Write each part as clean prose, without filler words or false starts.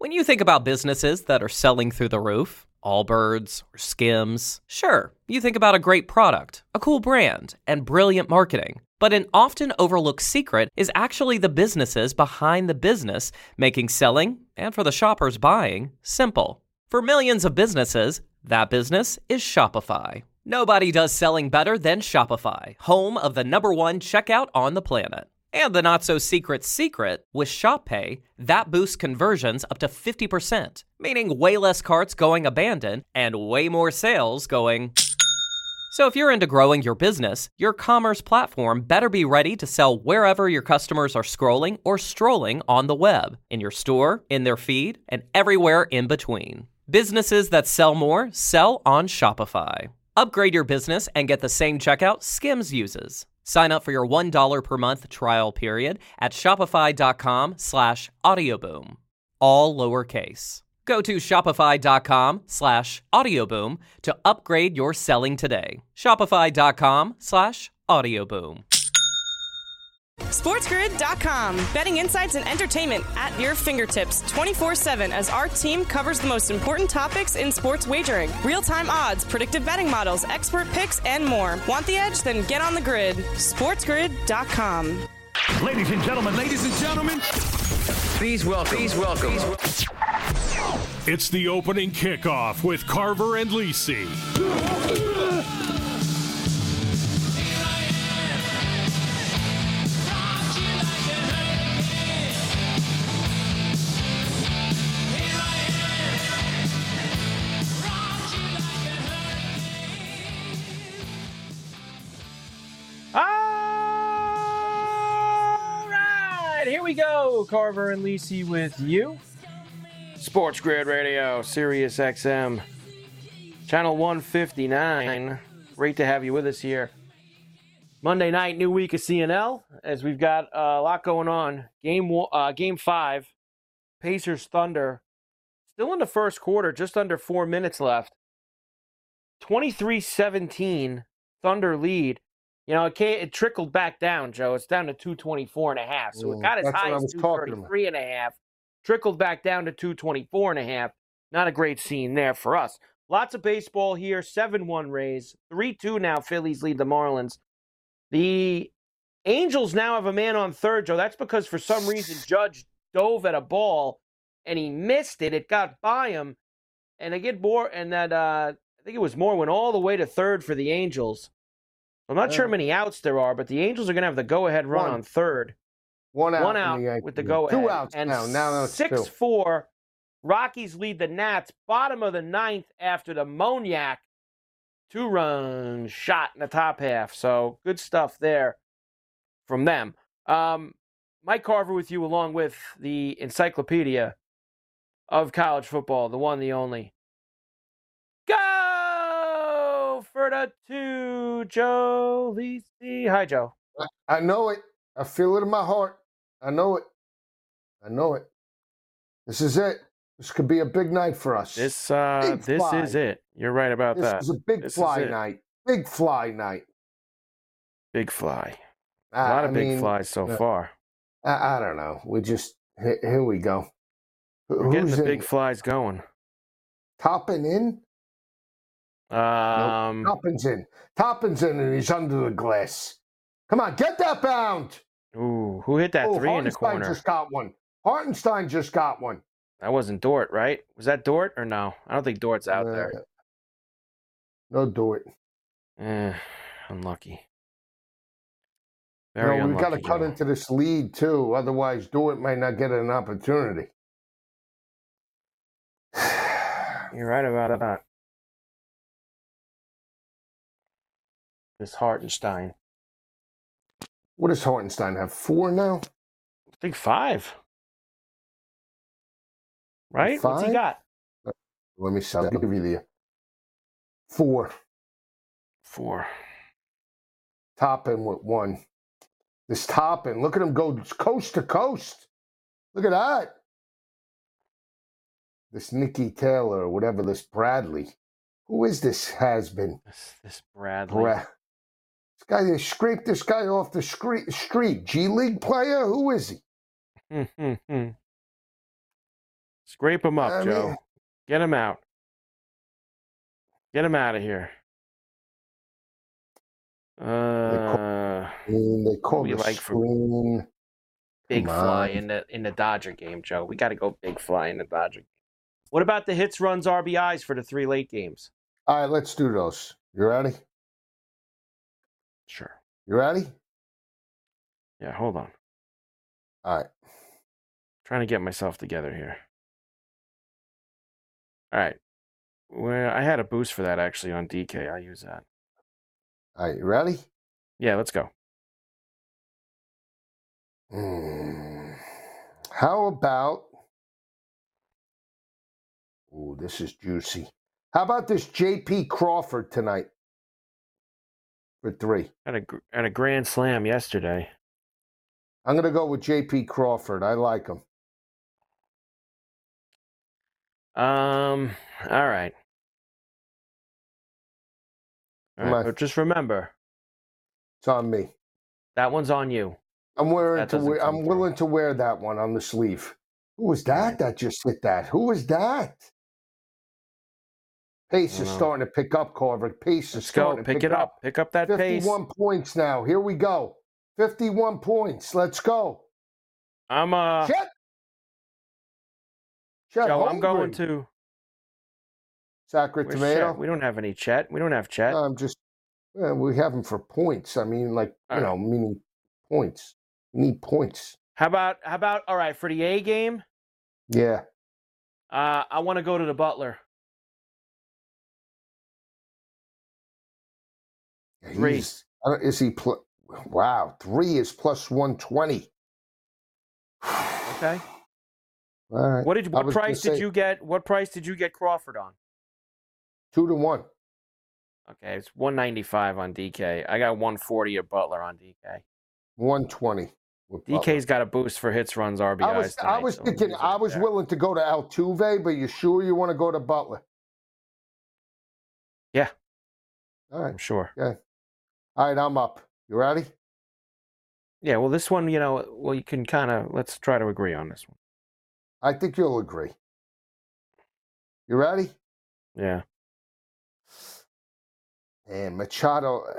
When you think about businesses that are selling through the roof, Allbirds or Skims, sure, you think about a great product, a cool brand, and brilliant marketing. But an often overlooked secret is actually the businesses behind the business, making selling, and for the shoppers buying, simple. For millions of businesses, that business is Shopify. Nobody does selling better than Shopify, home of the #1 checkout on the planet. And the not-so-secret secret, with Shop Pay, that boosts conversions up to 50%, meaning way less carts going abandoned and way more sales going... So if you're into growing your business, your commerce platform better be ready to sell wherever your customers are scrolling or strolling on the web, in your store, in their feed, and everywhere in between. Businesses that sell more sell on Shopify. Upgrade your business and get the same checkout Skims uses. Sign up for your $1 per month trial period at shopify.com/audioboom. All lowercase. Go to shopify.com/audioboom to upgrade your selling today. Shopify.com/audioboom. SportsGrid.com. Betting insights and entertainment at your fingertips 24/7 as our team covers the most important topics in sports wagering. Real-time odds, predictive betting models, expert picks, and more. Want the edge? Then get on the grid. SportsGrid.com. Ladies and gentlemen, Please welcome. It's the opening kickoff with Carver and Lisi. Here we go, Carver and Lisi with you. Sports Grid Radio, Sirius XM, channel 159. Great to have you with us here. Monday night, new week of CNL, as we've got a lot going on. Game 5, Pacers Thunder, still in the first quarter, just under 4 minutes left. 23-17, Thunder lead. You know, it trickled back down, Joe. It's down to 224.5. So it got as high as 233.5. Trickled back down to 224.5. Not a great scene there for us. Lots of baseball here. 7-1 Rays. 3-2 now. Phillies lead the Marlins. The Angels now have a man on third, Joe. That's because for some reason Judge dove at a ball and he missed it. It got by him. And they get more, and that I think it was Moore went all the way to third for the Angels. I'm not sure how many outs there are, but the Angels are going to have the go-ahead run on third. One out with the go-ahead. 2 outs and now it's 6-4. Rockies lead the Nats. Bottom of the ninth after the Moniak 2-run shot in the top half. So good stuff there from them. Mike Carver with you along with the encyclopedia of college football, the one, the only. Go for the 2, Joe Lisi. Hi, Joe. I know it. I feel it in my heart. I know it. This is it. This could be a big night for us. This is it. You're right about that. This is a big fly night. Big fly night. Big fly. A lot of big flies so far. I don't know. We just here we go. We're getting the big flies going. Toppin in? Nope. Toppin's in, and he's under the glass. Come on, get that bound. Ooh, who hit that 3 in the corner? Hartenstein just got one. That wasn't Dort, right? Was that Dort or no? I don't think Dort's out there. No Dort. Unlucky. Very unlucky. We've got to cut into this lead, too. Otherwise, Dort might not get an opportunity. You're right about that. This Hartenstein. What does Hartenstein have? 4 now? I think 5. Right? 5? What's he got? Let me see. I'll give you the 4. 4. Toppin with 1. This Toppin, look at him go coast to coast. Look at that. This Nicky Taylor, or whatever, this Bradley. Who is this has-been? This Bradley. This guy, they scraped this guy off the street. G League player? Who is he? Scrape him up, Joe. Get him out. Get him out of here. They call we the like screen. For big fly in the Dodger game, Joe. We got to go big fly in the Dodger game. What about the hits, runs, RBIs for the 3 late games? All right, let's do those. You ready? Sure. You ready? Yeah, hold on. All right. Trying to get myself together here. All right. Well, I had a boost for that actually on DK. I'll use that. All right, you ready? Yeah, let's go. How about... Ooh, this is juicy. How about this J.P. Crawford tonight for 3? Had a grand slam yesterday. I'm going to go with J.P. Crawford. I like him. All right. But just remember, it's on me. That one's on you. I'm willing to wear that one on the sleeve. Who was that that just hit that? Who was that? Pace is starting to pick up, Carver. Pace is starting to pick it up. Pick up that 51 pace. points now. Here we go. 51 points. Let's go. Chet, Joe, I'm going to Sacred Tomato. Chet? We don't have any Chet. We don't have Chet. We have him for points. I mean, meaning points. We need points. How about all right, for the A game? Yeah. I want to go to the Butler. 3. Wow, 3 is plus 120. Okay. All right. What price did you get? What price did you get Crawford on? 2-1. Okay, it's 195 on DK. I got 140 at Butler on DK. 120. DK's got a boost for hits, runs, RBIs. I was thinking I was willing to go to Altuve, but you sure you want to go to Butler? Yeah. All right. I'm sure. Yeah. All right, I'm up. You ready? Yeah, well, this one, you can let's try to agree on this one. I think you'll agree. You ready? Yeah. And Machado's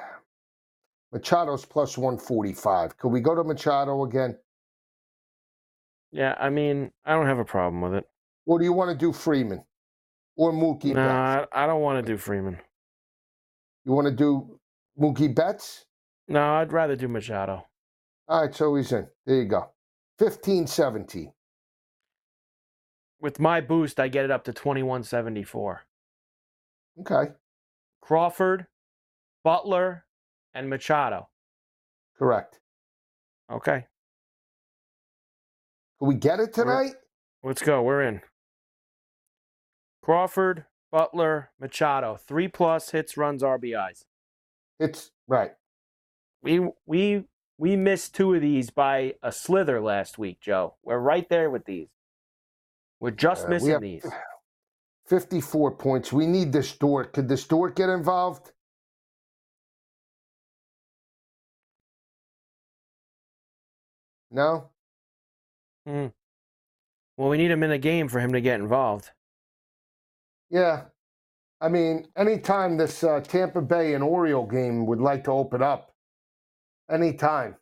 plus 145. Could we go to Machado again? Yeah, I mean, I don't have a problem with it. Or do you want to do Freeman? Or Mookie Betts? No, I don't want to do Freeman. You want to do Mookie Betts? No, I'd rather do Machado. All right, so he's in. There you go. 15-17. With my boost, I get it up to 2174. Okay. Crawford, Butler, and Machado. Correct. Okay. Can we get it tonight? Let's go. We're in. Crawford, Butler, Machado. 3+ hits, runs, RBIs. It's right. We missed 2 of these by a slither last week, Joe. We're right there with these. We're just missing these. 54 points. We need this Dort. Could this Dort get involved? No? Well, we need him in a game for him to get involved. Yeah. I mean, anytime this Tampa Bay and Oriole game would like to open up. Anytime.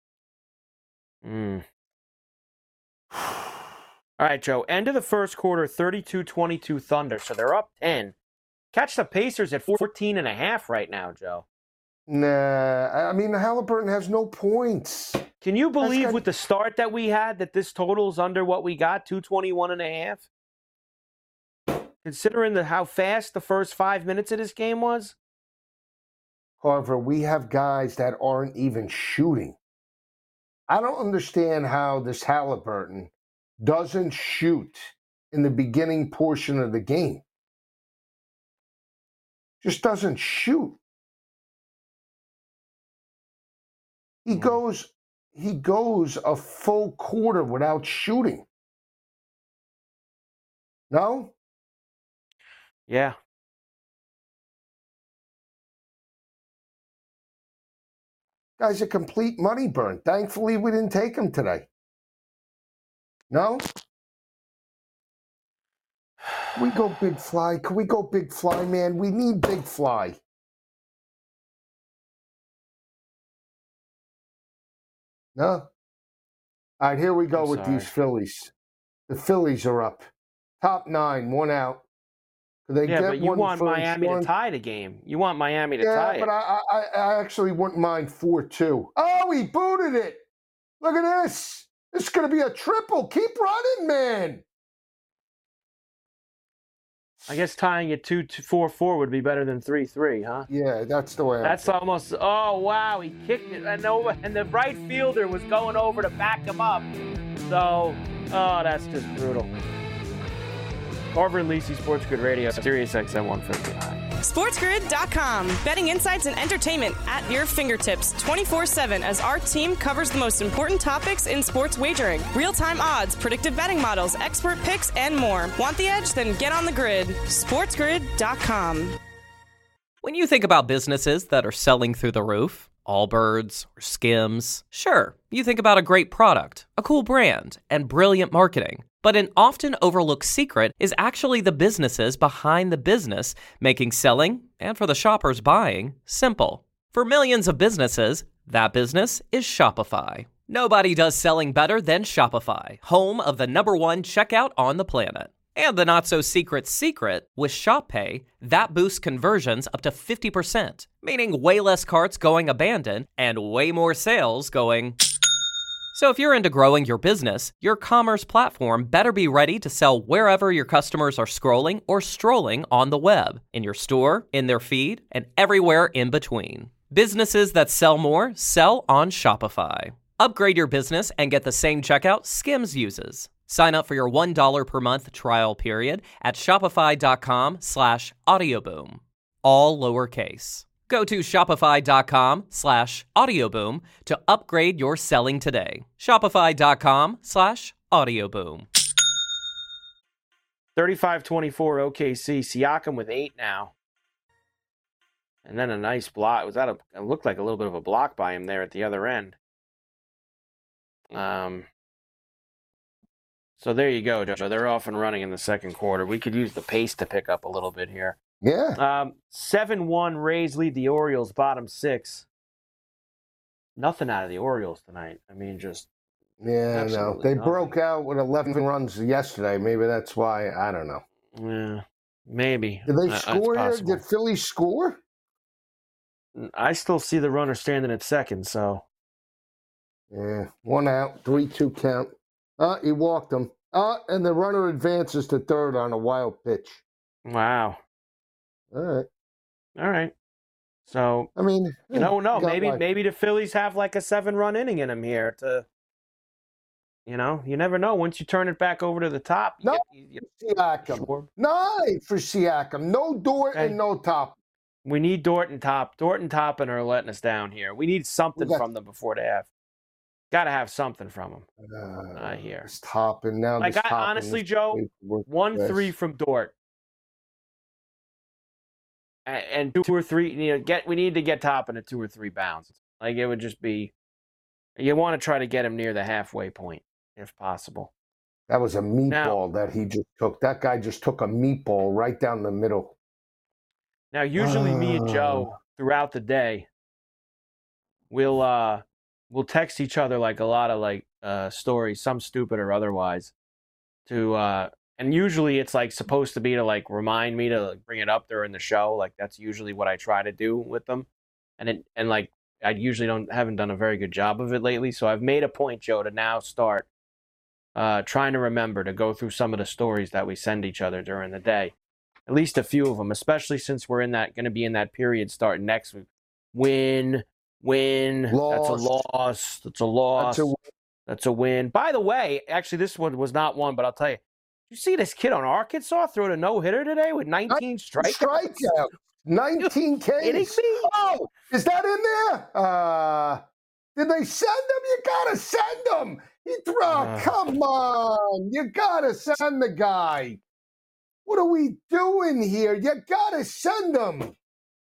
All right, Joe. End of the first quarter, 32-22 Thunder. So they're up 10. Catch the Pacers at 14.5 right now, Joe. Nah, I mean, Halliburton has no points. Can you believe with the start that we had that this total's under what we got, 221.5? Considering how fast the first 5 minutes of this game was? However, we have guys that aren't even shooting. I don't understand how this Halliburton doesn't shoot in the beginning portion of the game. Just doesn't shoot. He goes a full quarter without shooting. No? Yeah. Guy's a complete money burn. Thankfully, we didn't take him today. No? We go Big Fly. Can we go Big Fly, man? We need Big Fly. No? All right, here we go with these Phillies. The Phillies are up. Top 9, 1 out. But you want Miami to tie the game. You want Miami to tie it. Yeah, but I actually wouldn't mind 4-2. Oh, he booted it. Look at this. This is going to be a triple. Keep running, man. I guess tying it 2-4 would be better than 3-3, huh? Yeah, that's the way. That's almost. Oh wow, he kicked it, and the right fielder was going over to back him up. So, that's just brutal. Carver and Lisi, Sports Grid Radio, Sirius XM 159. SportsGrid.com. Betting insights and entertainment at your fingertips 24/7 as our team covers the most important topics in sports wagering. Real-time odds, predictive betting models, expert picks, and more. Want the edge? Then get on the grid. SportsGrid.com. When you think about businesses that are selling through the roof, Allbirds or Skims, sure, you think about a great product, a cool brand, and brilliant marketing. But an often overlooked secret is actually the businesses behind the business, making selling, and for the shoppers buying, simple. For millions of businesses, that business is Shopify. Nobody does selling better than Shopify, home of the #1 checkout on the planet. And the not-so-secret secret, with Shop Pay, that boosts conversions up to 50%, meaning way less carts going abandoned and way more sales going... So if you're into growing your business, your commerce platform better be ready to sell wherever your customers are scrolling or strolling on the web, in your store, in their feed, and everywhere in between. Businesses that sell more sell on Shopify. Upgrade your business and get the same checkout Skims uses. Sign up for your $1 per month trial period at shopify.com/audioboom. All lowercase. Go to shopify.com/audioboom to upgrade your selling today. Shopify.com/audioboom. 35-24 OKC. Siakam with 8 now. And then a nice block. It looked like a little bit of a block by him there at the other end. So there you go, Joe. They're off and running in the second quarter. We could use the pace to pick up a little bit here. Yeah. 7-1 Rays lead the Orioles, bottom 6. Nothing out of the Orioles tonight. I mean, just... Yeah, no. They broke out with 11 runs yesterday. Maybe that's why. I don't know. Yeah, maybe. Did they score here? Did Philly score? I still see the runner standing at second, so... Yeah, 1 out, 3-2 count. He walked him. And the runner advances to third on a wild pitch. Wow. All right. So, I mean, maybe the Phillies have like a 7-run inning in them here to, you never know. Once you turn it back over to the top, Siakam. Sure. 9 for Siakam. No Dort and no Top. We need Dort and Top. Dort and Toppin are letting us down here. We need something from them before the half. Got to have something from them. Here. It's Toppin now. Honestly, Joe, 1-3 from Dort. And 2 or 3, we need to get Toppin at 2 or 3 bounds. Like, it would just be, you want to try to get him near the halfway point, if possible. That was a meatball that he just took. That guy just took a meatball right down the middle. Now, usually me and Joe, throughout the day, we'll text each other like a lot of stories, some stupid or otherwise, and usually it's like supposed to be to like remind me to bring it up during the show. Like that's usually what I try to do with them, and I usually haven't done a very good job of it lately. So I've made a point, Joe, to now start trying to remember to go through some of the stories that we send each other during the day, at least a few of them, especially since we're going to be in that period starting next week. Win. Loss. That's a loss. That's a loss. That's a win. By the way, actually, this one was not one, but I'll tell you. You see this kid on Arkansas throw a no-hitter today with 19 strikeouts? 19 Ks. Kidding me? Oh, is that in there? Did they send him? You gotta send him. Come on. You gotta send the guy. What are we doing here? You gotta send him.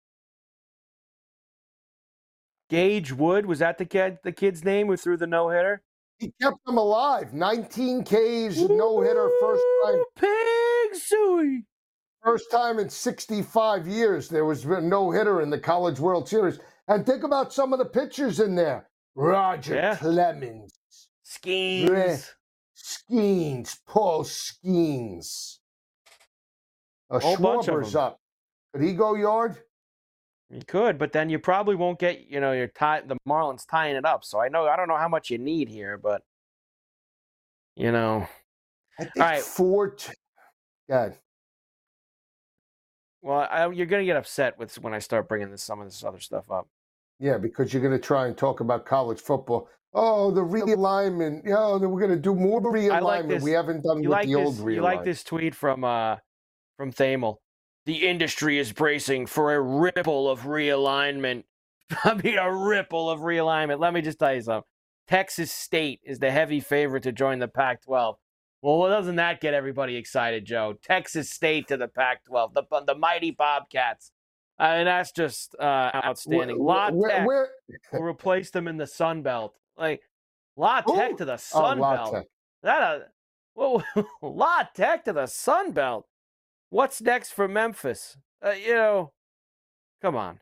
Gage Wood, was that the kid's name who threw the no-hitter? He kept them alive. 19 Ks, no-hitter, first time. Pigs Suey. First time in 65 years there was a no-hitter in the College World Series. And think about some of the pitchers in there. Roger Clemens. Skeens. Paul Skeens. Schwarber's up. Could he go yard? You could, but then you probably won't get, the Marlins tying it up. So I don't know how much you need here, but, I think all right. God. Well, you're going to get upset when I start bringing some of this other stuff up. Yeah, because you're going to try and talk about college football. Oh, the realignment. We're going to do more realignment. We haven't done the old realignment. You like this tweet from Thamel. The industry is bracing for a ripple of realignment. A ripple of realignment. Let me just tell you something. Texas State is the heavy favorite to join the Pac-12. Well, doesn't that get everybody excited, Joe? Texas State to the Pac-12, the mighty Bobcats. And that's just outstanding. La Tech will replace them in the Sun Belt. Like, La Tech to the Sun Belt. La Tech to the Sun Belt. What's next for Memphis? Come on.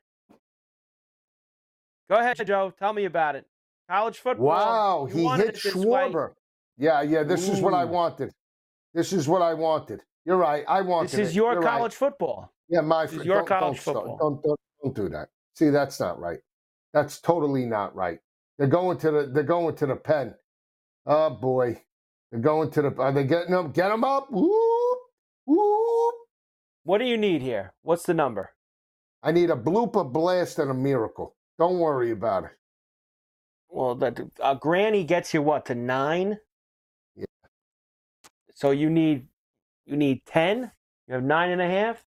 Go ahead, Joe. Tell me about it. College football. Wow, he hit Schwarber. Yeah, this is what I wanted. You're right. I wanted it. This is your college football. Yeah, this is your college football. Don't do that. See, that's not right. That's totally not right. They're going to the pen. Oh boy. They're going to the. Are they getting them? Get them up. Whoop, whoop. What do you need here? What's the number? I need a blooper blast and a miracle. Don't worry about it. Well, Granny gets you what, to 9? Yeah. So you need 10? You have 9.5?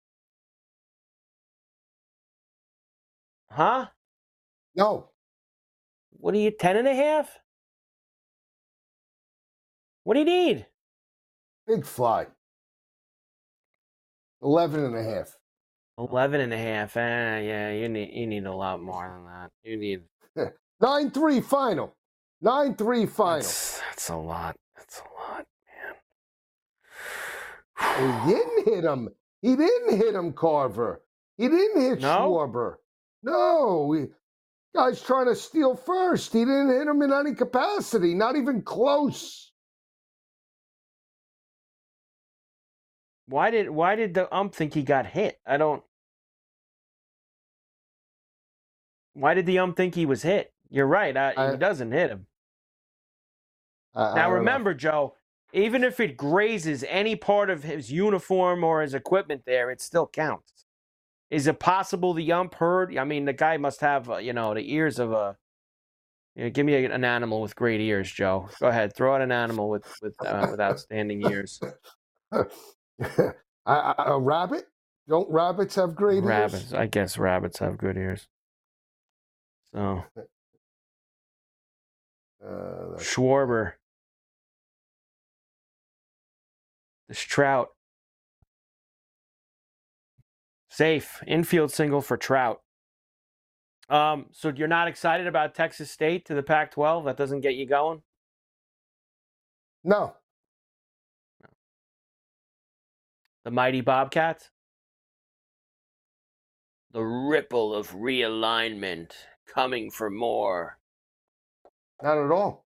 Huh? No. What do you, 10.5? What do you need? Big fly. 11.5. 11.5. Yeah, you need a lot more than that. You need 9-3 final. 9-3 final. That's a lot. That's a lot, man. He didn't hit him, Carver. He didn't hit Schwarber. No. Guy's trying to steal first. He didn't hit him in any capacity. Not even close. Why did the ump think he got hit? Why did the ump think he was hit? You're right. He doesn't hit him. Now remember, Joe, even if it grazes any part of his uniform or his equipment there, it still counts. Is it possible the ump heard? I mean, the guy must have, the ears of a... give me an animal with great ears, Joe. Go ahead. Throw out an animal with outstanding ears. A rabbit? Don't rabbits have great ears? I guess rabbits have good ears. So, Schwarber. This Trout. Safe. Infield single for Trout. So you're not excited about Texas State to the Pac-12? That doesn't get you going? No. The mighty Bobcats? The ripple of realignment coming for more. Not at all.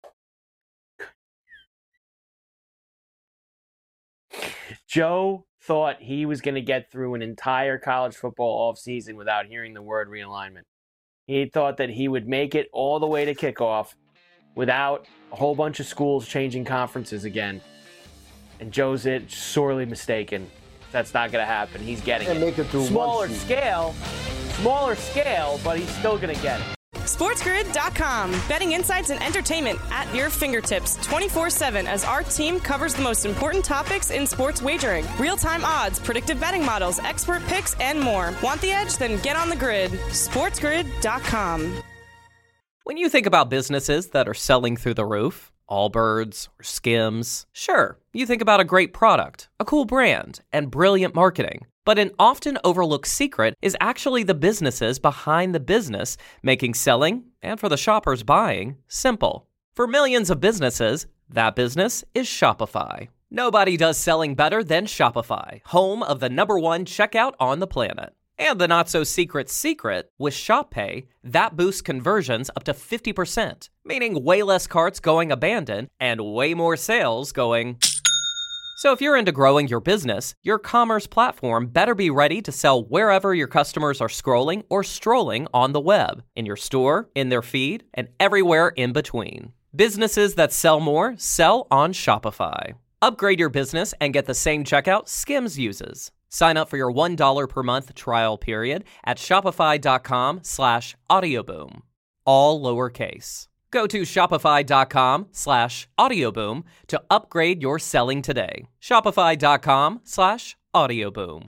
Joe thought he was going to get through an entire college football offseason without hearing the word realignment. He thought that he would make it all the way to kickoff without a whole bunch of schools changing conferences again. And Joe's sorely mistaken. That's not going to happen. He's getting it. Make it through smaller scale, but he's still going to get it. SportsGrid.com. Betting insights and entertainment at your fingertips 24/7 as our team covers the most important topics in sports wagering. Real-time odds, predictive betting models, expert picks, and more. Want the edge? Then get on the grid. SportsGrid.com. When you think about businesses that are selling through the roof, Allbirds or Skims, sure, you think about a great product, a cool brand, and brilliant marketing. But an often overlooked secret is actually the businesses behind the business, making selling, and for the shoppers buying, simple. For millions of businesses, that business is Shopify. Nobody does selling better than Shopify, home of the #1 checkout on the planet. And the not-so-secret secret, with Shop Pay, that boosts conversions up to 50%, meaning way less carts going abandoned and way more sales going... So if you're into growing your business, your commerce platform better be ready to sell wherever your customers are scrolling or strolling on the web, in your store, in their feed, and everywhere in between. Businesses that sell more sell on Shopify. Upgrade your business and get the same checkout Skims uses. Sign up for your $1 per month trial period at shopify.com/audioboom. All lowercase. Go to shopify.com/audioboom to upgrade your selling today. Shopify.com/audioboom.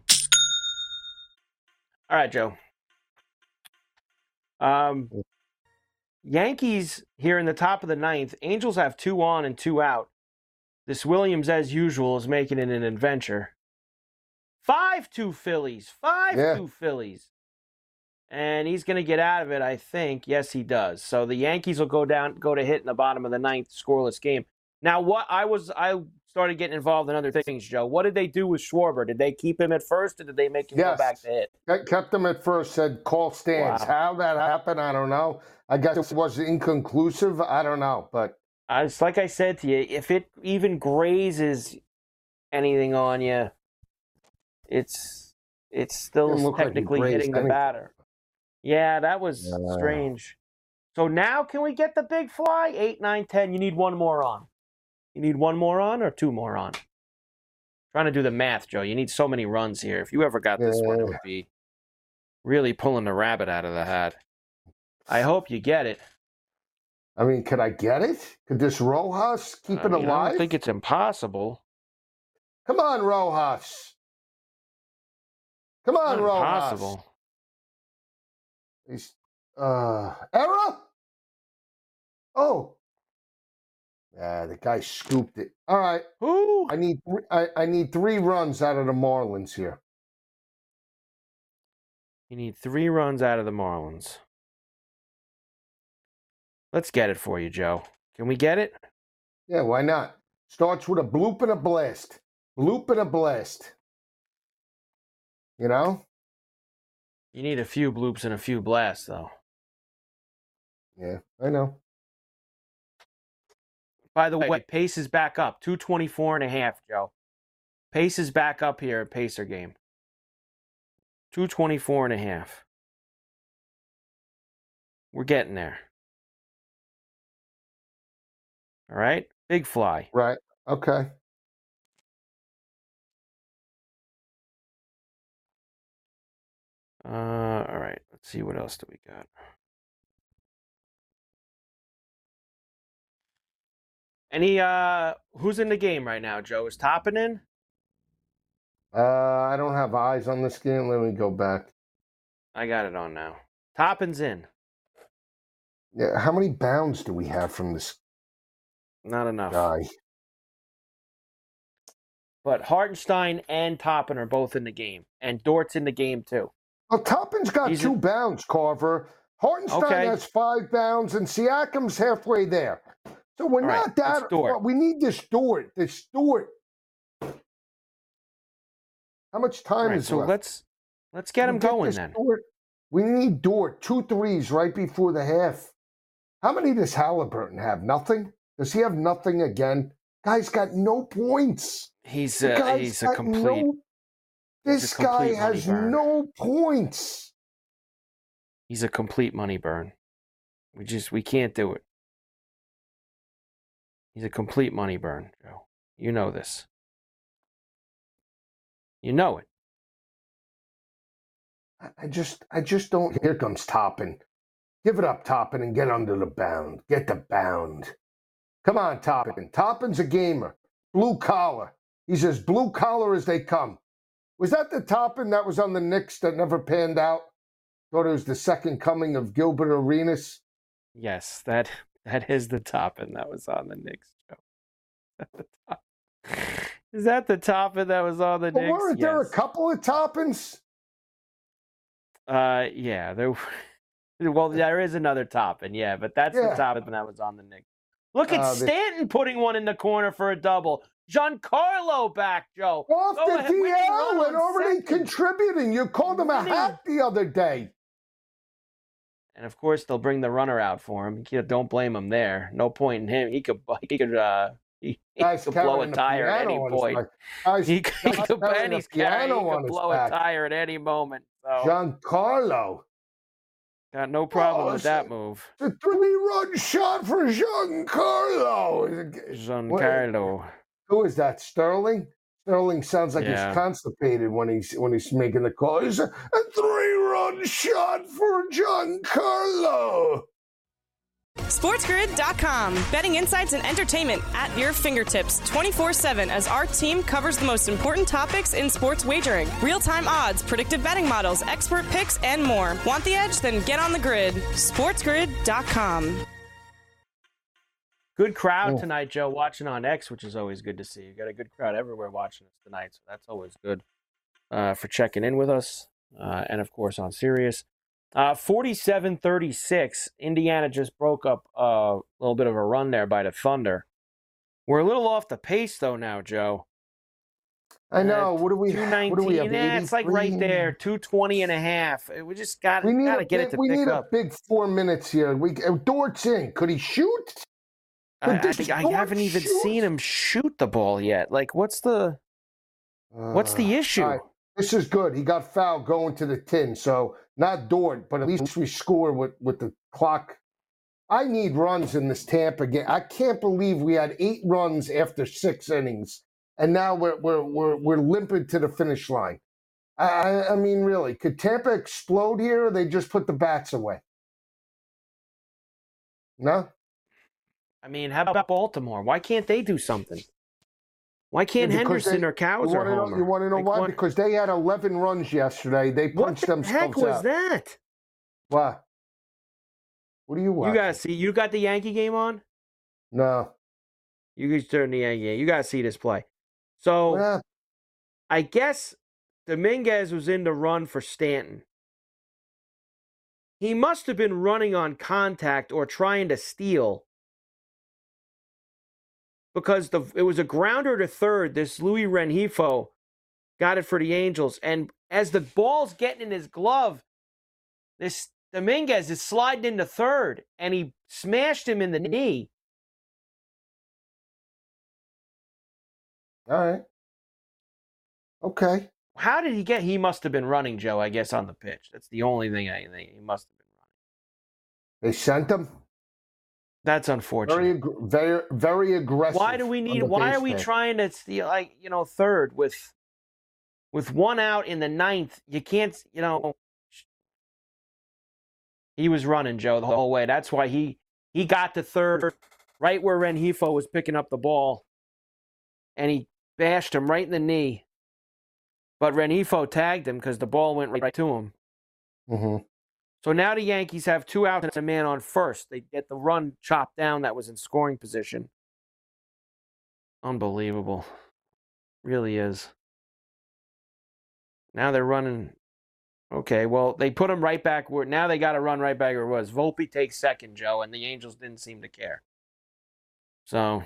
All right, Joe. Yankees here in the top of the 9th. Angels have 2 on and 2 out. This Williams, as usual, is making it an adventure. 5-2 Phillies. 5-2 Phillies. And he's going to get out of it, I think. Yes, he does. So the Yankees will go to hit in the bottom of the 9th, scoreless game. Now, I started getting involved in other things, Joe. What did they do with Schwarber? Did they keep him at first, or did they make him go back to hit? Kept him at first, said call stands. Wow. How that happened, I don't know. I guess it was inconclusive. I don't know. But it's like I said to you, if it even grazes anything on you, it's still technically hitting the batter. Yeah, that was strange. So now can we get the big fly? 8, 9, 10. You need one more on. You need one more on or 2 more on? Trying to do the math, Joe. You need so many runs here. If you ever got this one, it would be really pulling the rabbit out of the hat. I hope you get it. I mean, could I get it? Could this Rojas keep it alive? I don't think it's impossible. Come on, Rojas. Come on, Rojas. Impossible. He's error? Oh. Yeah, the guy scooped it. All right. Ooh. I need 3 runs out of the Marlins here. You need 3 runs out of the Marlins. Let's get it for you, Joe. Can we get it? Yeah, why not? Starts with a bloop and a blast. Bloop and a blast. You know? You need a few bloops and a few blasts, though. Yeah, I know. By the way, pace is back up. 224.5, Joe. Pace is back up here at Pacer game. 224.5. We're getting there. All right? Big fly. Right. Okay. All right. Let's see, what else do we got? Any who's in the game right now, Joe? Is Toppin in? I don't have eyes on this game. Let me go back. I got it on now. Toppin's in. Yeah, how many bounds do we have from this? Not enough. Guy. But Hartenstein and Toppin are both in the game. And Dort's in the game, too. Well, Toppin's got 2 bounds, Carver. Hartenstein has 5 bounds, and Siakam's halfway there. So we're not that. We need this Dort. This Dort. How much time is left? So let's get him going then. Dort. We need Dort. 2 threes right before the half. How many does Halliburton have? Nothing? Does he have nothing again? Guy's got no points. He's a complete. This guy has no points. He's a complete money burn. We can't do it. He's a complete money burn, Joe. You know this. You know it. I just don't. Here comes Toppin. Give it up, Toppin, and get under the bound. Get the bound. Come on, Toppin. Toppin's a gamer. Blue collar. He's as blue collar as they come. Was that the Toppin that was on the Knicks that never panned out? Thought it was the second coming of Gilbert Arenas? Yes, that is the Toppin that was on the Knicks, Joe. Is that the Toppin that was on the Knicks? Weren't there a couple of Toppins? Yeah. There is another Toppin, yeah, but that's the Toppin that was on the Knicks. Look at Stanton putting one in the corner for a double. Giancarlo back, Joe. Off the DL and already contributing. You called him a hack the other day. And of course, they'll bring the runner out for him. Don't blame him there. No point in him. He could blow a tire at any point. He could blow a tire at any moment. So. Giancarlo. Got no problem with that move. It's a 3-run shot for Giancarlo. Giancarlo. Who is that? Sterling? Sterling sounds like he's constipated when he's making the call. It's a 3-run shot for Giancarlo. SportsGrid.com. Betting insights and entertainment at your fingertips 24/7 as our team covers the most important topics in sports wagering. Real-time odds, predictive betting models, expert picks, and more. Want the edge? Then get on the grid. SportsGrid.com. Good crowd tonight, Joe, watching on X, which is always good to see. You got a good crowd everywhere watching us tonight, so that's always good for checking in with us. And, of course, on Sirius. 47-36, Indiana just broke up a little bit of a run there by the Thunder. We're a little off the pace, though, now, Joe. I know. What do we have? 219. It's like right there, 220.5. We just got to get it to pick up. We need a big 4 minutes here. Dort's in. Could he shoot? I haven't even seen him shoot the ball yet. Like, what's the issue? Right. This is good. He got fouled going to the tin, so not Dort, but at least we score with the clock. I need runs in this Tampa game. I can't believe we had 8 runs after 6 innings, and now we're limping to the finish line. I mean, really, could Tampa explode here, or they just put the bats away? No. I mean, how about Baltimore? Why can't they do something? Why can't Henderson or Cowser homer? You want to know why? Because they had 11 runs yesterday. They punched themselves out. What the heck was that? What? What do you want? You gotta see. You got the Yankee game on? No. You can turn the Yankee game. You gotta see this play. So, I guess Dominguez was in the run for Stanton. He must have been running on contact or trying to steal. Because it was a grounder to third. This Luis Rengifo got it for the Angels. And as the ball's getting in his glove, this Dominguez is sliding into third. And he smashed him in the knee. All right. Okay. How did he get? He must have been running, Joe, I guess, on the pitch. That's the only thing I think. He must have been running. They sent him? That's unfortunate. Very aggressive. Why do we need? Why are we trying to steal? Like, third with one out in the 9th. You can't. He was running, Joe, the whole way. That's why he got to third, right where Rengifo was picking up the ball, and he bashed him right in the knee. But Rengifo tagged him because the ball went right to him. Mm-hmm. So now the Yankees have 2 outs and a man on first. They get the run chopped down that was in scoring position. Unbelievable. Really is. Now they're running. Okay, well, they put him right back where now they got to run right back where it was. Volpe takes second, Joe, and the Angels didn't seem to care. So.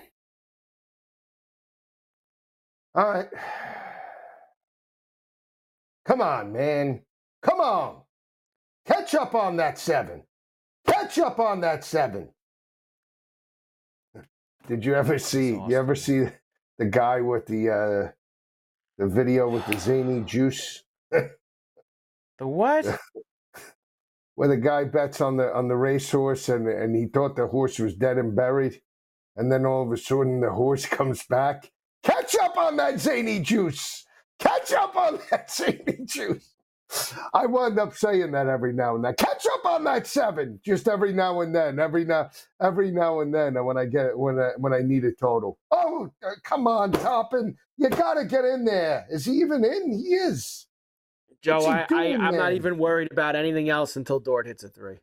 All right. Come on, man. Come on. Catch up on that 7. Catch up on that 7. Did you ever see? Awesome. You ever see the guy with the video with the zany juice? The what? Where the guy bets on the racehorse and he thought the horse was dead and buried, and then all of a sudden the horse comes back. Catch up on that zany juice. Catch up on that zany juice. I wind up saying that every now and then. Catch up on that 7, just every now and then. Every now and then, when I need a total. Oh, come on, Toppin, you gotta get in there. Is he even in? He is. Joe, I'm not even worried about anything else until Dort hits a 3.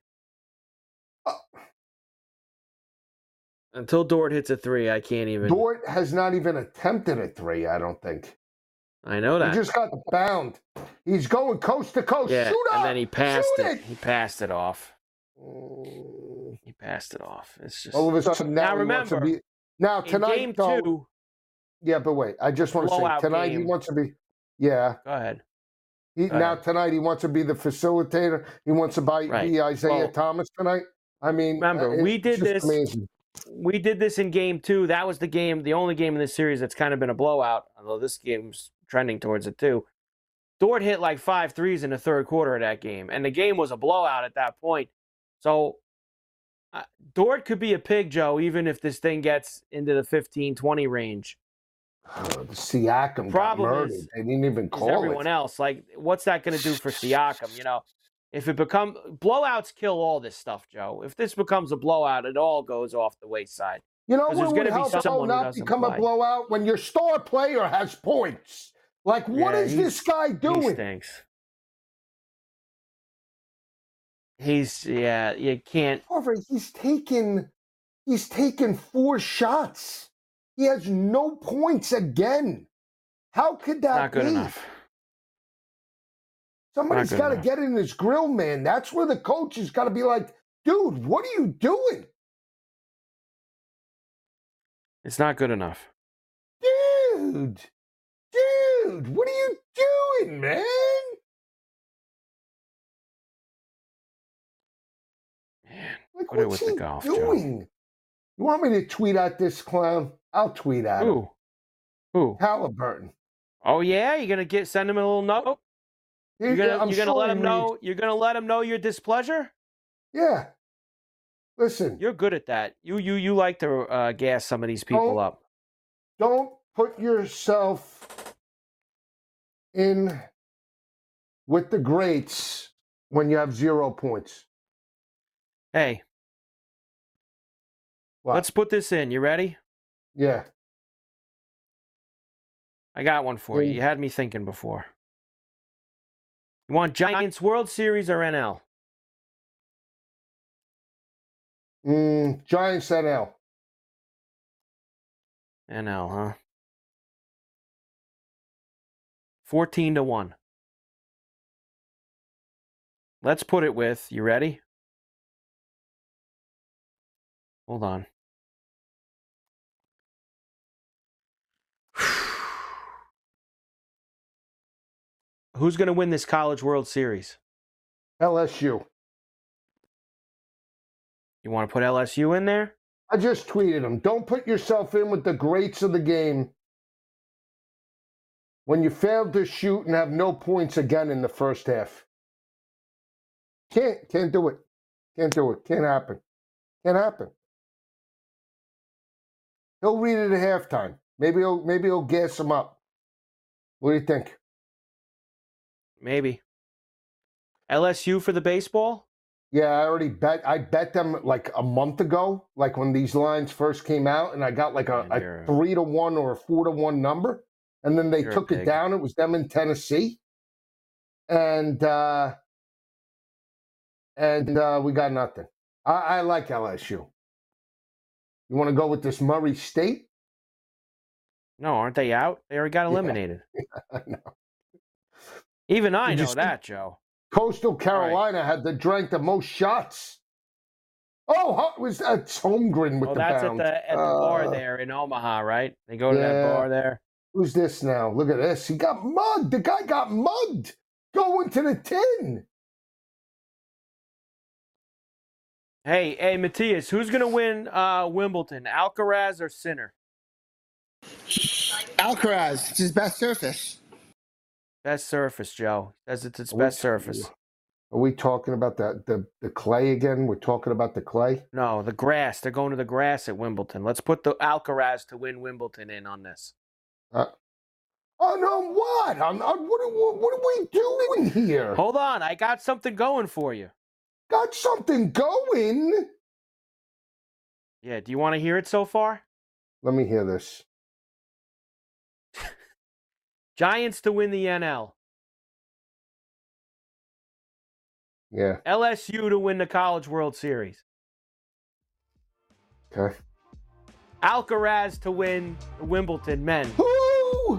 Until Dort hits a 3, I can't even. Dort has not even attempted a 3. I don't think. I know that. He just got the bound. He's going coast to coast. Yeah, Shoot up! And then he passed it. He passed it off. He passed it off. It's just all of a sudden now remember now tonight in game 2. Yeah, but wait. I just want to say tonight he wants to be. Yeah. Go ahead. Tonight he wants to be the facilitator. He wants to be Isaiah Thomas tonight. I mean, remember we did this. Amazing. We did this in game 2. That was the only game in this series that's kind of been a blowout. Although this game's trending towards it too. Dort hit like 5 threes in the third quarter of that game, and the game was a blowout at that point. So Dort could be a pig, Joe, even if this thing gets into the 15-20 range. Siakam got murdered. They didn't even call everyone else. Like, what's that going to do for Siakam? You know, if it becomes blowouts, kill all this stuff, Joe. If this becomes a blowout, it all goes off the wayside. You know what would help not become a blowout? When your star player has points. Like, what is this guy doing? He stinks. You can't. However, he's taken 4 shots. He has no points again. How could that be? Not good enough. Somebody's got to get in his grill, man. That's where the coach has got to be like, dude, what are you doing? It's not good enough. Dude, what are you doing, man? Like, put it with the golf, doing? Joe. You want me to tweet at this clown? I'll tweet at him. Who? Halliburton. Oh yeah, you're gonna send him a little note. You're gonna let him know. You're gonna let him know your displeasure. Yeah. Listen. You're good at that. You like to gas some of these people up. Don't put yourself in with the greats when you have 0 points. Hey. What? Let's put this in. You ready? Yeah. I got one for you. You had me thinking before. You want Giants World Series or NL? Giants NL. NL, huh? 14-1. Let's put it with, you ready? Hold on. Who's going to win this College World Series? LSU. You want to put LSU in there? I just tweeted him. Don't put yourself in with the greats of the game when you failed to shoot and have no points again in the first half. Can't do it. Can't do it. Can't happen. Can't happen. He'll read it at halftime. Maybe he'll gas him up. What do you think? Maybe. LSU for the baseball? Yeah, I bet them like a month ago, like when these lines first came out, and I got like a 3-1 or a 4-1 number, and then they took it down. It was them in Tennessee, and we got nothing. I like LSU. You want to go with this Murray State? No, aren't they out? They already got eliminated. I know. Even I know that, Joe. Coastal Carolina had drank the most shots. Oh, was that Holmgren with the bounce? That's at the bar there in Omaha, right? They go to that bar there. Who's this now? Look at this. He got mugged. The guy got mugged going to the tin. Hey, Matthias, who's going to win Wimbledon, Alcaraz or Sinner? Alcaraz. It's his best surface. Best surface, Joe. Says it's its best surface. Are we talking about the clay again? We're talking about the clay? No, the grass. They're going to the grass at Wimbledon. Let's put the Alcaraz to win Wimbledon in on this. Oh, no, what? What are we doing here? Hold on. I got something going for you. Got something going? Yeah, do you want to hear it so far? Let me hear this. Giants to win the NL. Yeah. LSU to win the College World Series. Okay. Alcaraz to win the Wimbledon men. Woo!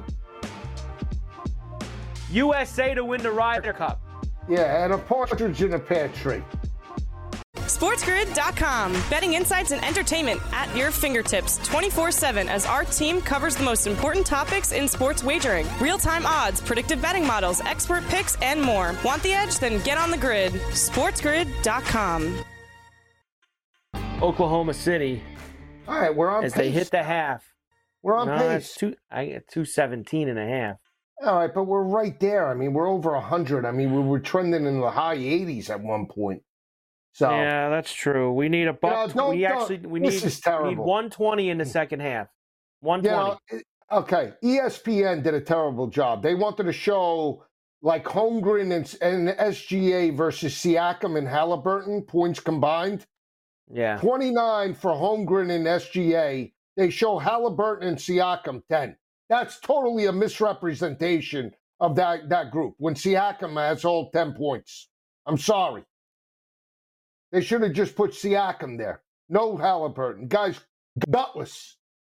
USA to win the Ryder Cup. Yeah, and a partridge in a pear tree. SportsGrid.com. Betting insights and entertainment at your fingertips 24/7 as our team covers the most important topics in sports wagering. Real-time odds, predictive betting models, expert picks, and more. Want the edge? Then get on the grid. SportsGrid.com. Oklahoma City. All right, we're on as pace. They hit the half. We're on pace. I get 217.5. All right, but we're right there. I mean, we're over 100. I mean, we were trending in the high 80s at one point. So yeah, that's true. We need a buck. We need 120 in the second half. 120. Okay, ESPN did a terrible job. They wanted to show like Holmgren and SGA versus Siakam and Halliburton points combined. Yeah, 29 for Holmgren and SGA. They show Halliburton and Siakam 10. That's totally a misrepresentation of that group when Siakam has all 10 points. I'm sorry. They should have just put Siakam there. No Halliburton. Guys, gutless.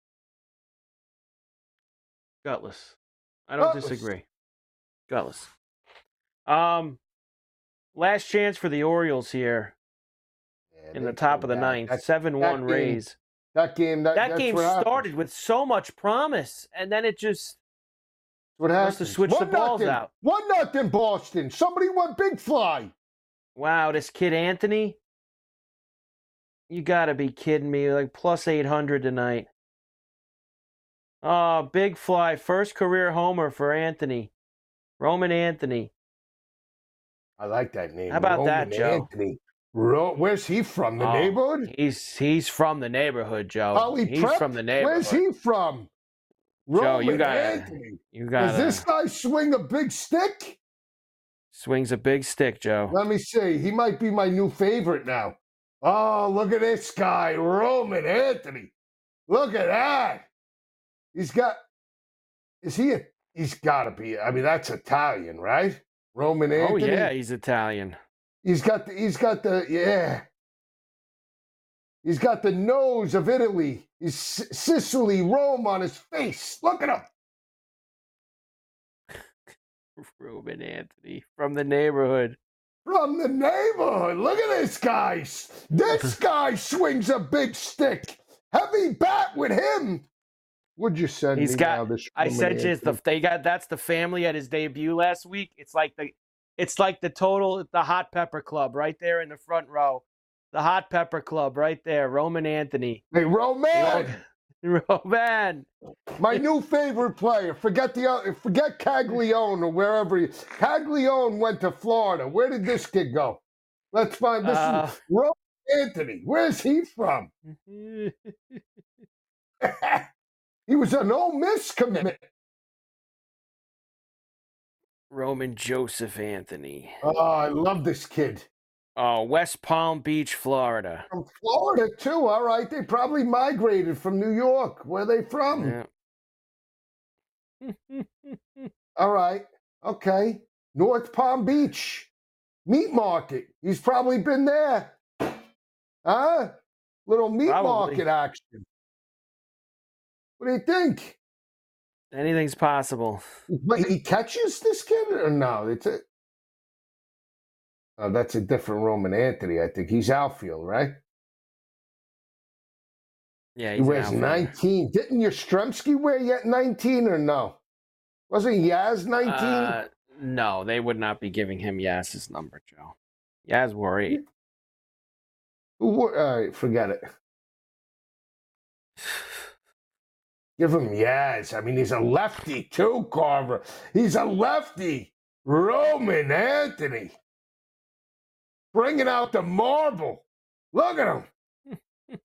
Gutless. I don't disagree. Gutless. Last chance for the Orioles here in the top of the ninth. 7-1 Rays. That game started with so much promise, and then it just must have switched the balls out. 1-0 Boston. Somebody went big fly. Wow, this kid Anthony. You got to be kidding me. Like plus 800 tonight. Oh, big fly. First career homer for Anthony. Roman Anthony. I like that name. How about that, Joe? Anthony. Where's he from? The neighborhood? He's from the neighborhood, Joe. He's from the neighborhood. Where's he from? Joe, you got Anthony. Does this guy swing a big stick? Swings a big stick, Joe. Let me see. He might be my new favorite now. Oh, look at this guy, Roman Anthony. Look at that. He's got to be. I mean, that's Italian, right? Roman Anthony. Oh yeah, he's Italian. He's got the nose of Italy. He's Sicily, Rome on his face. Look at him. Roman Anthony from the neighborhood. From the neighborhood. Look at this guy. This guy swings a big stick. Heavy bat with him. What'd you send me now? I sent you that's the family at his debut last week. It's like the Hot Pepper Club right there in the front row. The Hot Pepper Club right there. Roman Anthony. Hey, Roman. Roman. My new favorite player. Forget Caglione or wherever Caglione went to Florida. Where did this kid go? Let's find this. Is Roman Anthony. Where's he from? He was an Ole Miss commit. Roman Joseph Anthony. Oh, I love this kid. Oh, West Palm Beach, Florida. From Florida, too. All right. They probably migrated from New York. Where are they from? Yeah. All right. Okay. North Palm Beach. Meat market. He's probably been there. Huh? Little meat market action. What do you think? Anything's possible. Wait, he catches this kid or no? That's a different Roman Anthony, I think. He's outfield, right? Yeah, he wears 19. Didn't Yastrzemski wear yet 19 or no? Wasn't Yaz 19? No, they would not be giving him Yaz's number, Joe. Yaz wore 8. All right, forget it. Give him Yaz. I mean, he's a lefty too, Carver. He's a lefty. Roman Anthony. Bringing out the marble. Look at him.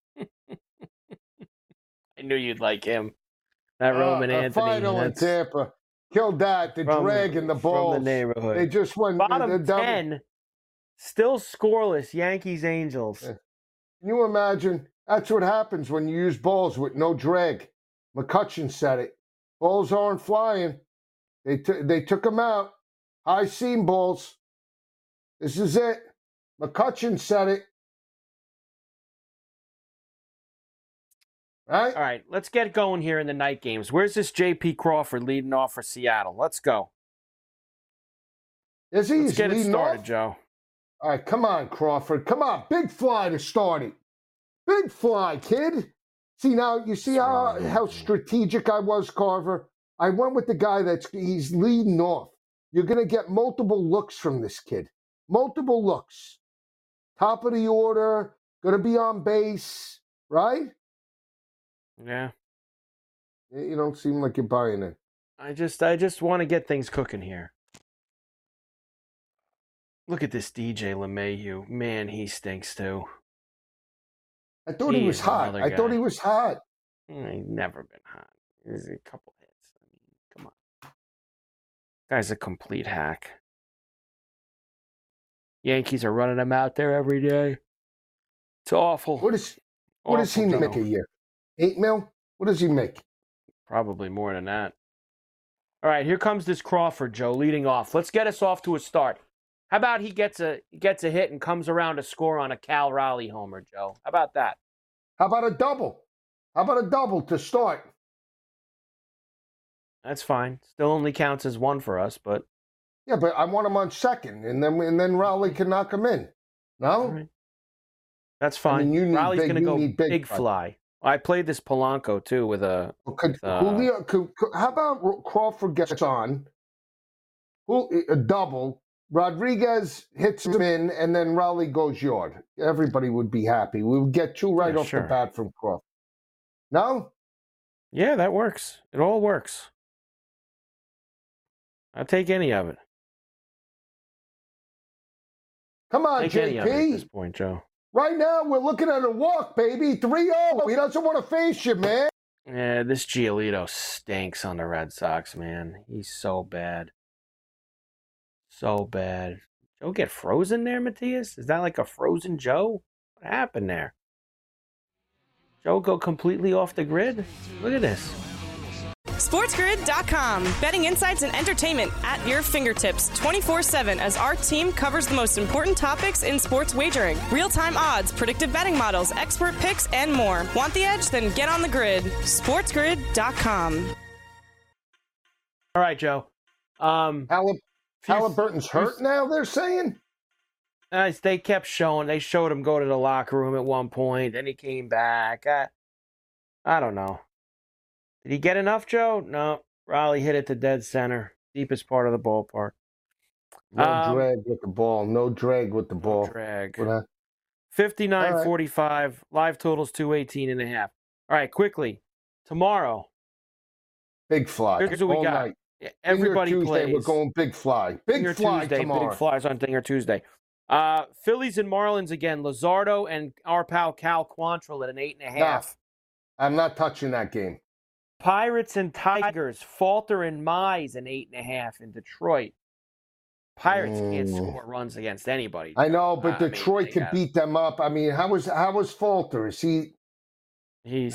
I knew you'd like him. That Roman Anthony. Final in Tampa. Killed that. The drag and the balls. From the neighborhood. They just went. Bottom 10. Still scoreless. Yankees, Angels. Yeah. Can you imagine? That's what happens when you use balls with no drag. McCutchen said it. Balls aren't flying. They took them out. High seam balls. This is it. McCutchen said it. Right? All right, let's get going here in the night games. Where's this J.P. Crawford leading off for Seattle? Let's go. Is he? Let's get it started, off? Joe. All right, come on, Crawford. Come on, big fly to start it. Big fly, kid. See, now, you see how strategic I was, Carver? I went with the guy he's leading off. You're going to get multiple looks from this kid. Multiple looks. Top of the order, going to be on base, right? Yeah. You don't seem like you're buying it. I just want to get things cooking here. Look at this DJ LeMahieu. Man, he stinks too. I thought he was hot. I thought he was hot. He's never been hot. There's a couple hits. I mean, come on. Guy's a complete hack. Yankees are running him out there every day. It's awful. What does he make a year? $8 million? What does he make? Probably more than that. All right, here comes this Crawford, Joe, leading off. Let's get us off to a start. How about he gets a hit and comes around to score on a Cal Raleigh homer, Joe? How about that? How about a double? How about a double to start? That's fine. Still only counts as one for us, but yeah, but I want him on second, and then Raleigh can knock him in. No, right. That's fine. I mean, Raleigh's going to go big fly. I played this Polanco too with a. Julio, how about Crawford gets on a double? Rodriguez hits him in, and then Raleigh goes yard. Everybody would be happy. We would get two right off the bat from Crawford. No? Yeah, that works. It all works. I'll take any of it. Come on, take JP. Any of it at this point, Joe. Right now, we're looking at a walk, baby. 3-0. He doesn't want to face you, man. Yeah, this Giolito stinks on the Red Sox, man. He's so bad. So bad. Joe get frozen there, Matthias? Is that like a frozen Joe? What happened there? Joe go completely off the grid? Look at this. SportsGrid.com. Betting insights and entertainment at your fingertips 24/7 as our team covers the most important topics in sports wagering. Real-time odds, predictive betting models, expert picks, and more. Want the edge? Then get on the grid. SportsGrid.com. All right, Joe. Halliburton's hurt now, they're saying? They kept showing. They showed him go to the locker room at one point. Then he came back. I don't know. Did he get enough, Joe? No. Raleigh hit it to dead center. Deepest part of the ballpark. No drag with the ball. No drag with the ball. No drag. 59-45. Live totals 218.5. All right, quickly. Tomorrow. Big fly. Here's what we got. Night. Everybody Tuesday, plays. We're going big fly. Big fly Tuesday, tomorrow. Big flies on Dinger Tuesday. Phillies and Marlins again. Luzardo and our pal Cal Quantrill at an 8.5. No, I'm not touching that game. Pirates and Tigers. Falter and Mize an 8.5 in Detroit. Pirates can't score runs against anybody. I know, but Detroit could beat them up. I mean, how was Falter? Is he? He's,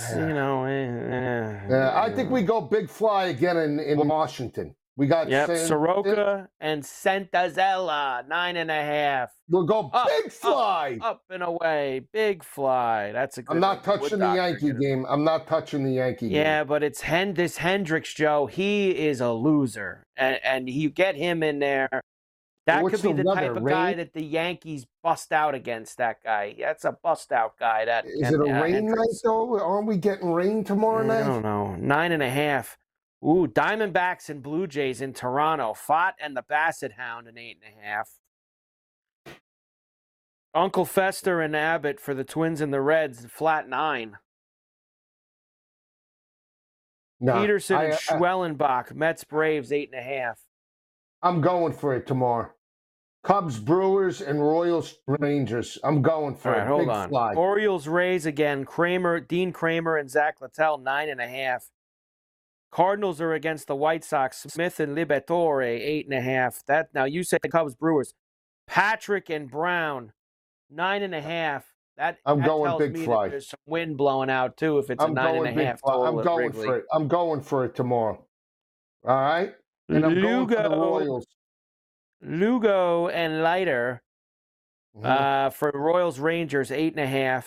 I think we go big fly again in Washington. We got Soroka and Santazella, 9.5. We'll go big fly. Up and away. Big fly. That's a good I'm not touching the Yankee game. I'm not touching the Yankee game. Yeah, but it's this Hendricks, Joe. He is a loser. And you get him in there. That could be the type of guy that the Yankees bust out against, that guy. That's a bust-out guy. Is it a rain night, though? Aren't we getting rain tomorrow night? I don't know. 9.5. Ooh, Diamondbacks and Blue Jays in Toronto. Fott and the Basset Hound an 8.5. Uncle Fester and Abbott for the Twins and the Reds, flat 9. No, Peterson and Schwellenbach, Mets Braves, 8.5. I'm going for it tomorrow. Cubs, Brewers, and Royals, Rangers. I'm going for it. Hold on. Fly. Orioles, Rays again. Dean Kramer and Zach Littell, 9.5. Cardinals are against the White Sox. Smith and Liberatore, 8.5. Now you said the Cubs, Brewers. Patrick and Brown, 9.5. I'm going big fly. There's some wind blowing out too. If it's a 9.5 total, I'm going for it. I'm going for it tomorrow. All right. And I'm going for the Royals. Lugo and Leiter for Royals Rangers, 8.5.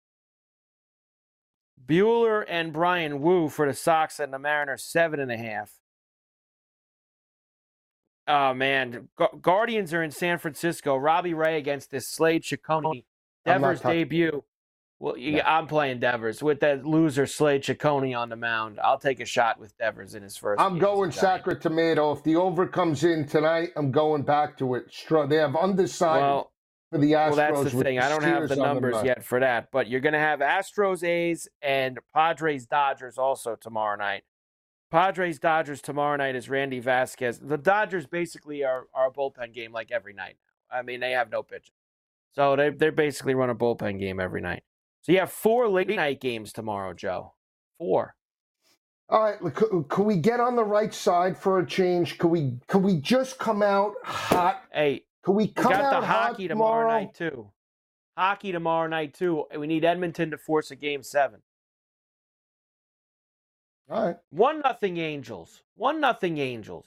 Bueller and Brian Wu for the Sox and the Mariners, 7.5. Oh, man. Guardians are in San Francisco. Robbie Ray against this Slade Ciccone. Devers debut. Well, I'm playing Devers with that loser Slade Ciccone on the mound. I'll take a shot with Devers in his first. I'm going Sacramento. If the over comes in tonight, I'm going back to it. They have undecided for the Astros. Well, that's the thing. I don't have the numbers yet for that, but you're going to have Astros, A's, and Padres, Dodgers also tomorrow night. Padres, Dodgers tomorrow night is Randy Vasquez. The Dodgers basically are a bullpen game like every night. I mean, they have no pitching. So they basically run a bullpen game every night. So you have 4 late night games tomorrow, Joe. 4. All right, could we get on the right side for a change? Could we just come out hot? Hey, could we come out hot? We got the hockey tomorrow night too. Hockey tomorrow night too. We need Edmonton to force a game 7. All right. 1-0 Angels. 1-0 Angels.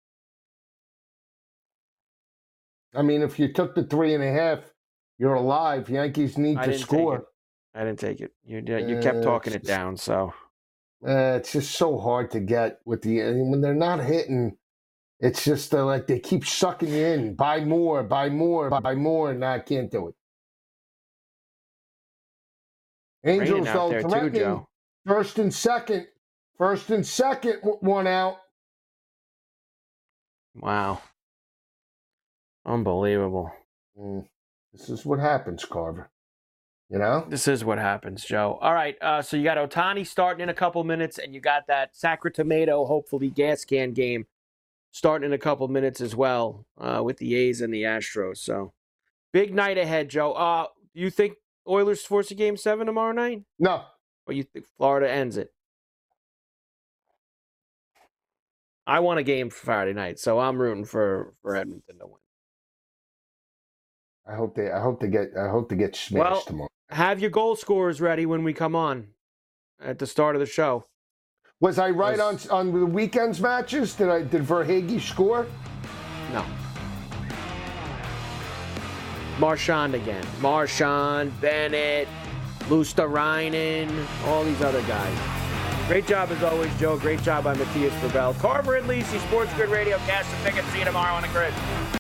I mean, if you took the 3.5, you're alive. Yankees need to score. I didn't take it. You kept talking it down, so. It's just so hard to get with when they're not hitting. It's just like they keep sucking you in. Buy more, and I can't do it. Angels though threatening first and second, 1 out. Wow, unbelievable. This is what happens, Carver. You know? This is what happens, Joe. All right, so you got Ohtani starting in a couple minutes, and you got that Sacramento, hopefully, gas can game starting in a couple minutes as well with the A's and the Astros. So, big night ahead, Joe. You think Oilers force a game 7 tomorrow night? No. Or you think Florida ends it? I want a game for Friday night, so I'm rooting for Edmonton to win. I hope they get smashed tomorrow. Have your goal scorers ready when we come on at the start of the show. Was I right on the weekend's matches? Did Verhaeghe score? No. Marchand again. Marchand, Bennett, Luosterainen, all these other guys. Great job as always, Joe. Great job by Matthias Probel. Carver and Lisi, Sports Grid Radio, Cash the Pickett. See you tomorrow on the grid.